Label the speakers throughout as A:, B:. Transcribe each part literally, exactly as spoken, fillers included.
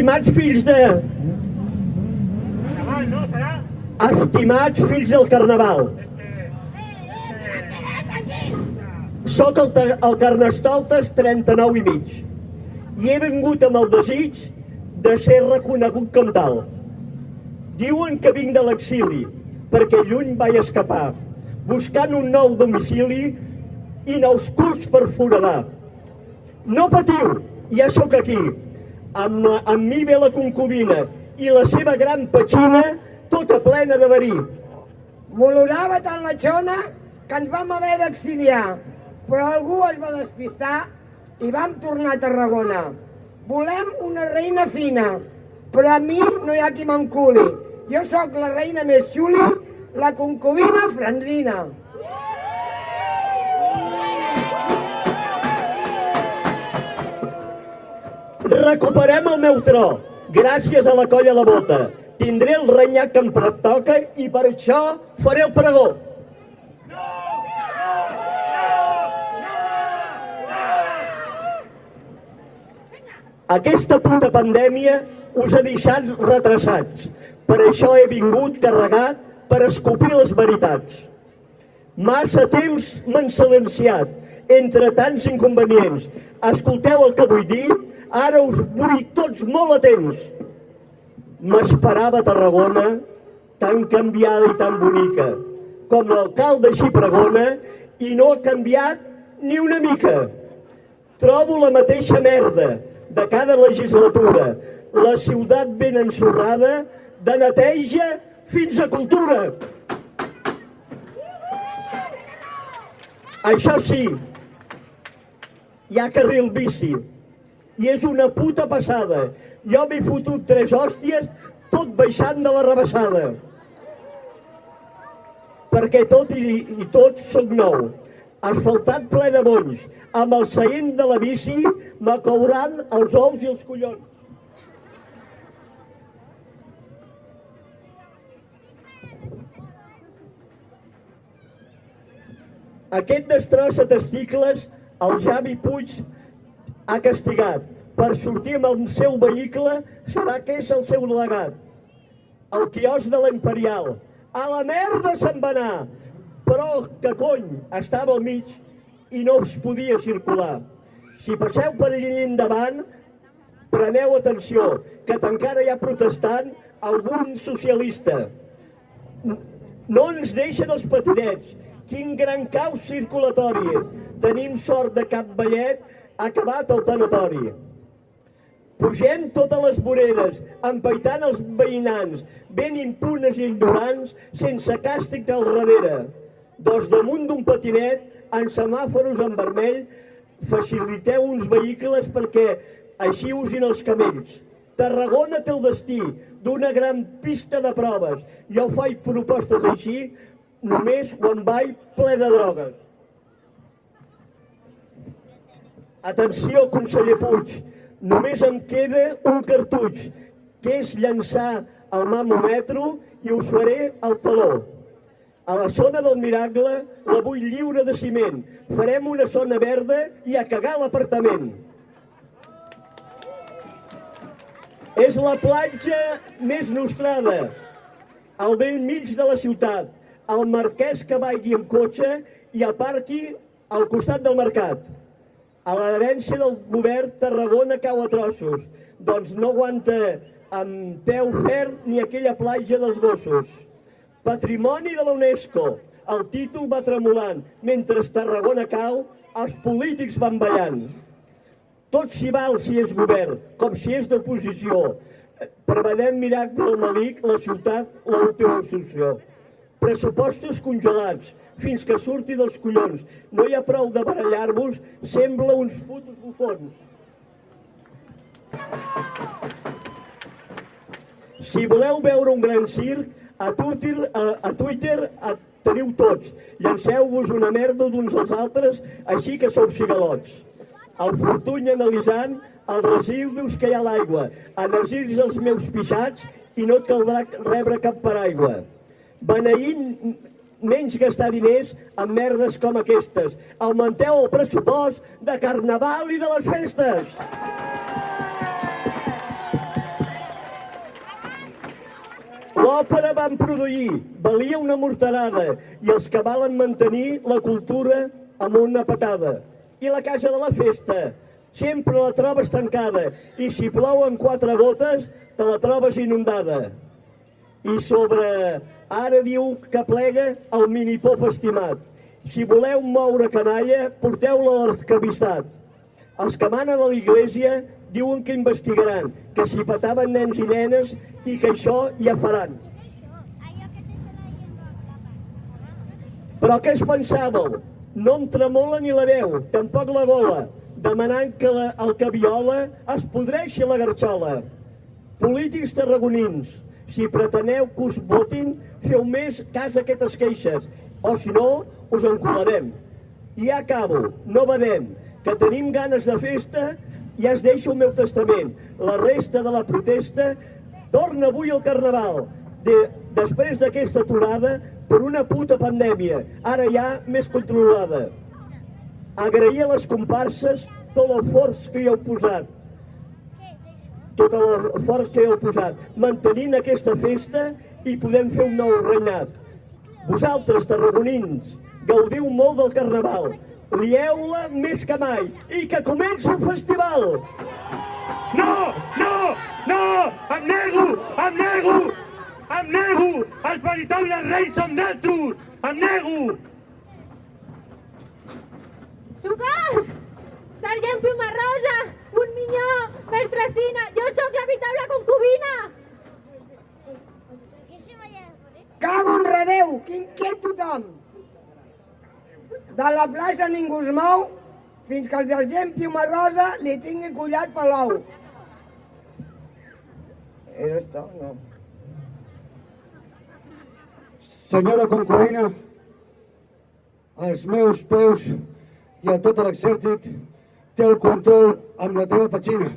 A: Estimats fills de... Estimats fills del Carnaval, soc el, el Carnestoltes trenta-nou i mig i he vingut amb el desig de ser reconegut com tal. Diuen que vinc de l'exili perquè lluny vaig escapar, buscant un nou domicili i nous culs per foradar. No patiu, ja sóc aquí. Amb, amb mi ve la concubina i la seva gran petxina tota plena de verí.
B: M'olorava tant la xona que ens vam haver d'exiliar, però algú es va despistar i vam tornar a Tarragona. Volem una reina fina, però a mi no hi ha qui m'enculi. Jo sóc la reina més xuli, la concubina Franzina.
A: Recuperem el meu tro, gràcies a la colla de bota. Tindré el renyac que em pertoca i per això faré el pregó. Aquesta puta pandèmia us ha deixat retrasats. Per això he vingut carregat per escopir les veritats. Massa temps m'han silenciat entre tants inconvenients. Escolteu el que vull dir, ara us vull tots molt atents. M'esperava Tarragona tan canviada i tan bonica com l'alcalde així pregona i no ha canviat ni una mica. Trobo la mateixa merda de cada legislatura, la ciutat ben ensorrada, de neteja fins a cultura. Això sí, hi ha carril bici i és una puta passada. Jo m'he fotut tres hòsties tot baixant de la rebassada. Perquè tot i, i tot soc nou, asfaltat ple de bonys, amb el seient de la bici m'acouran els ous i els collons. Aquest destrossa testicles el Javi Puig ha castigat. Per sortir amb el seu vehicle serà que és el seu legat. El quiosc de la Imperial, a la merda se'n va anar, però que cony, estava al mig i no es podia circular. Si passeu per allà endavant, preneu atenció, que encara hi ha protestant algun socialista. No ens deixen els patinets, quin gran caos circulatori. Tenim sort de Cap Ballet, ha acabat el tanatori. Pugem totes les voreres, empaitant els veïnants, ben impunes i ignorants, sense càstig al darrere. Doncs damunt d'un patinet, en semàforos en vermell, faciliteu uns vehicles perquè així usin els camells. Tarragona té el destí d'una gran pista de proves. Jo faig propostes així només quan vaig ple de drogues. Atenció, conseller Puig, només em queda un cartutx, que és llançar el mamòmetro i us faré el taló. A la zona del Miracle la vull lliure de ciment. Farem una zona verda i a cagar l'apartament. És la platja més nostrada, al vell mig de la ciutat. El marquès que vagi amb cotxe i aparqui al costat del mercat. A l'herència del govern, Tarragona cau a trossos, doncs no aguanta amb peu ferm ni aquella platja dels gossos. Patrimoni de la UNESCO, el títol va tremolant, mentre Tarragona cau, els polítics van ballant. Tot s'hi val si és govern, com si és d'oposició. Prevenem miracle al malic, la ciutat, l'última solució. Pressupostos congelats, fins que surti dels collons. No hi ha prou de barallar-vos, sembla uns putos bufons. Si voleu veure un gran circ, a Twitter, a, a Twitter a, teniu tots. Llanceu-vos una merda d'uns als altres, així que sou cigalots. El Fortuny analitzant els residus que hi ha a l'aigua. Energis els meus pixats i no et caldrà rebre cap paraigua. Beneint menys gastar diners en merdes com aquestes. Augmenteu el pressupost de Carnaval i de les festes. L'òpera van produir, valia una morterada, i els que valen mantenir la cultura amb una patada. I la casa de la festa, sempre la trobes tancada, i si plouen quatre gotes, te la trobes inundada. I sobre... Ara diu que plega el minipop estimat. Si voleu moure canalla, porteu-la a l'arcabisbat. Els que manen a l'església diuen que investigaran, que si pataven nens i nenes i que això ja faran. Però què es pensàveu? No em tremola ni la veu, tampoc la gola, demanant que la, el que viola es podreixi la garxola. Polítics tarragonins, si preteneu que us votin, feu més cas a aquestes queixes, o si no, us encolarem. I ja acabo, no badem, que tenim ganes de festa, ja es deixa el meu testament. La resta de la protesta torna avui al Carnaval, de, després d'aquesta aturada per una puta pandèmia, ara ja més controlada. Agrair a les comparses tot l'esforç que hi heu posat, tot l'esforç que hi heu posat, mantenint aquesta festa i podem fer un nou regnat. Vosaltres, tarragonins, gaudiu molt del Carnaval, lieu-la més que mai i que comenci el festival!
C: No, no, no, em nego, em nego, em nego, els veritables reis són d'altros, em nego!
D: Socors! Sergent Piumarrosa, un minyó, mestressina, jo sóc la veritable concubina!
B: Cago en redeu, que inquiet tothom! De la plaça ningú es mou fins que el sergent Piumarrosa li tingui collat per l'ou. Era esto, no?
E: Senyora concubina, als meus peus i a tot l'exèrcit té el control amb la teva petxina.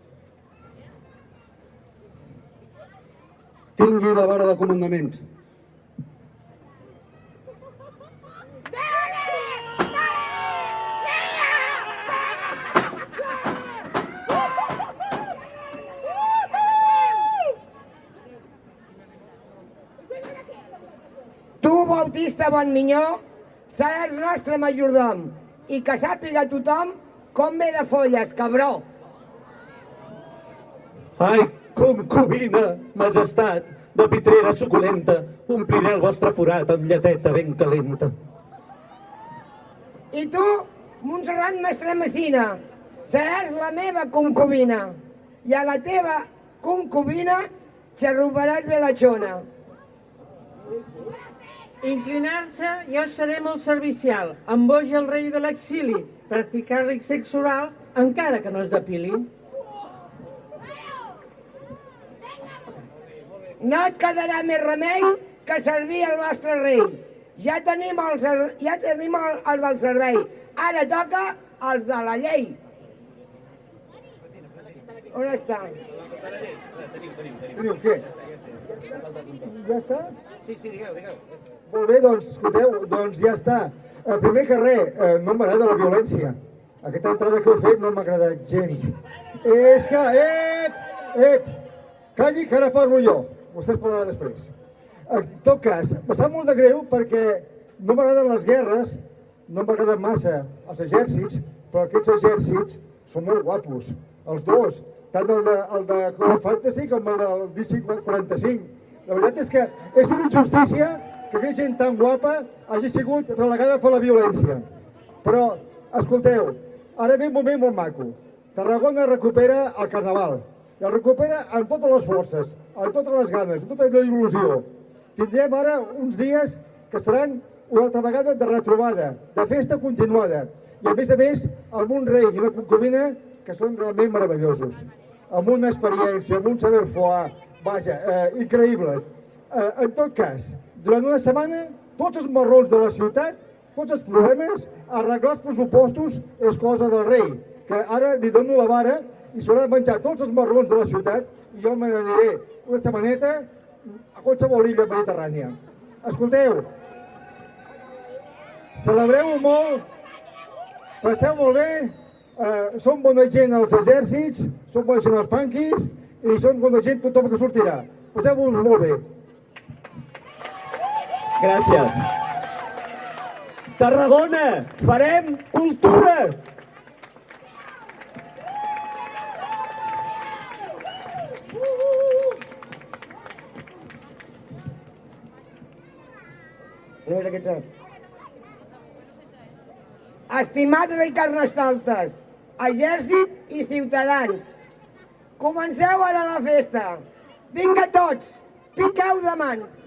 E: Tingui la vara de comandament.
B: Tu, Bautista Bonminyó, seràs nostre majordom i que sàpiga tothom com ve de folles, cabró.
C: Ai, concubina, majestat, de pitrera suculenta, ompliré el vostre forat amb lleteta ben calenta.
B: I tu, Montserrat Mastremacina, seràs la meva concubina i a la teva concubina xarruparàs bé la xona.
F: Inclinar-se, jo seré molt servicial, emboja el rei de l'exili, practicar-li sexe oral encara que no es depili.
B: No et quedarà més remei que servir el vostre rei. Ja tenim els, ja tenim el, els del servei, ara toca els de la llei. On estan?
E: Què diu, què? Ja està?
C: Sí, sí, digueu, digueu.
E: Molt bé, doncs, escolteu, doncs ja està. Eh, primer que res, eh, no m'agrada la violència. Aquesta entrada que heu fet no m'ha agradat gens. És que, ep, ep, calli que ara parlo jo. Vostès parlarà després. En tot cas, em sap molt de greu perquè no m'agraden les guerres, no m'agraden massa els exèrcits, però aquests exèrcits són molt guapos. Els dos, tant el de, el de Call of Fantasy com el del D C quaranta-cinc. La veritat és que és una injustícia que aquella gent tan guapa hagi sigut relegada per la violència. Però, escolteu, ara ve un moment molt maco. Tarragona recupera el Carnaval. I el recupera amb totes les forces, amb totes les ganes, amb tota la il·lusió. Tindrem ara uns dies que seran una altra vegada de retrobada, de festa continuada. I a més a més, amb un rei i una concubina que són realment meravellosos. Amb una experiència, amb un saber-faire, vaja, eh, increïbles. Eh, en tot cas, durant una setmana, tots els marrons de la ciutat, tots els problemes, arreglar els pressupostos és cosa del rei, que ara li dono la vara i s'haurà de menjar tots els marrons de la ciutat i jo me n'aniré una setmaneta a qualsevol illa mediterrània. Escolteu, celebreu-ho molt, passeu molt bé, eh, són bona gent els exèrcits, són bona gent els panquis i són bona gent tothom que sortirà. Passeu-vos molt bé.
A: Gràcies. Tarragona, farem cultura.
B: No era aquest tros. Estimat rei Carnestoltes, exèrcit i ciutadans, comenceu ara la festa. Vinga tots, piqueu de mans.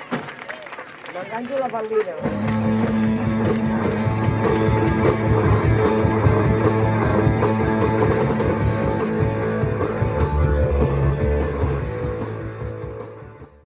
B: M'enganxo la faldina.